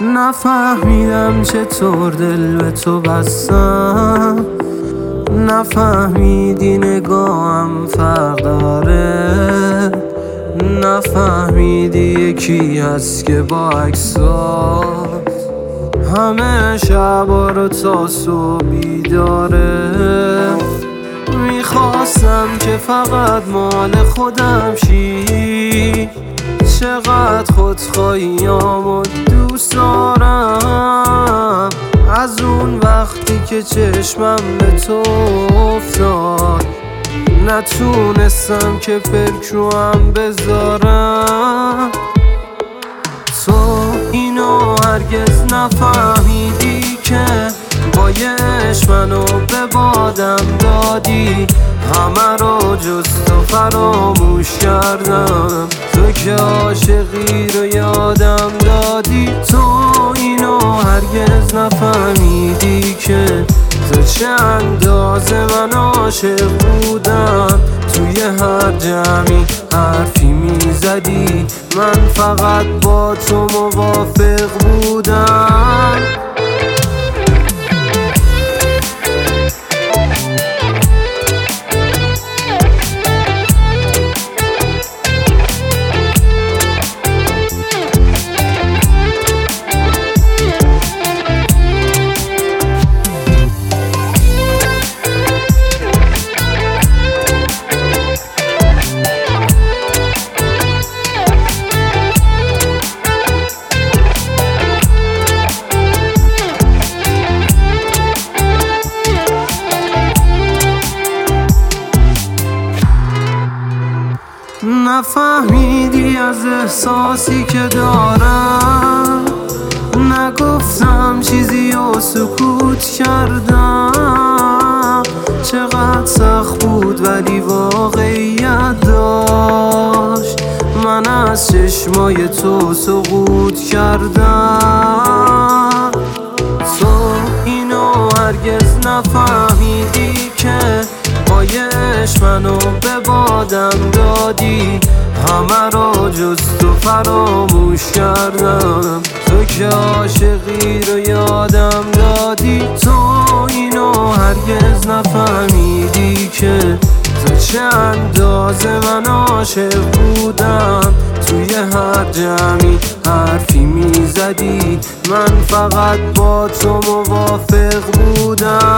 نفهمیدم چطور دل به تو بستم، نفهمیدی نگاهم فرق داره، نفهمیدی یکی هست که با عکسات همه شبا رو تا صبح بیداره. میخواستم که فقط مال خودم شی، چقدر خودخواهیامو دوست دارم. از اون وقتی که چشمم به تو افتاد نتونستم که پرکوام بذارم. تو اینو هرگز نفهمیدی که بایش منو به بادم دادی، همه رو جز تو فراموش کردم، تو که عاشقی رو یادم دادی. تو اینو هرگز نفهمیدی که تو چه اندازه من عاشق بودم. توی هر جمعی حرفی میزدی، من فقط با تو موافق بودم. نفهمیدی از احساسی که دارم، نگفتم چیزی و سکوت کردم. چقدر سخت بود ولی واقعیت داشت، من از چشمای تو سقوط کردم. تو اینو هرگز نفهمیدی که بایش منو به بادم دادی، همه رو جز تو فراموش کردم، تو که عاشقی رو یادم دادی. تو اینو هرگز نفهمیدی که تو چه اندازه من عاشق بودم. توی هر جمعی حرفی میزدی، من فقط با تو موافق بودم.